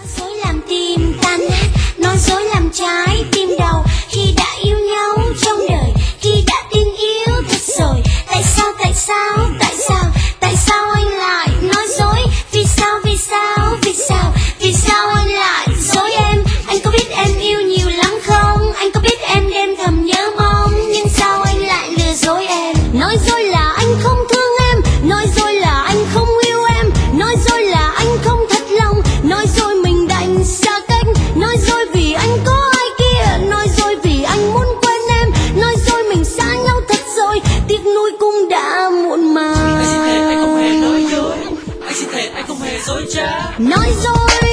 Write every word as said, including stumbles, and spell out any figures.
dối làm tim tan nát, nói dối làm trái tim đau. Khi đã yêu nhau trong đời, khi đã tin yêu thật rồi, tại sao tại sao tại sao tại sao anh lại nói dối? Vì sao vì sao vì sao vì sao anh lại dối em? Anh có biết em yêu nhiều lắm không? Anh có biết em đêm thầm nhớ mong, nhưng sao anh lại lừa dối em? Nói dối là anh không thương em, nói dối là anh không yêu em, nói dối là anh không thật lòng, nói dối mình đành xa cách, nói dối vì anh có ai kia, nói dối vì anh muốn quên em, nói dối mình xa nhau thật rồi, tiếc nuối cũng đã muộn màng. Anh xin thề anh không hề nói dối, anh xin thề anh không hề dối trá. Nói dối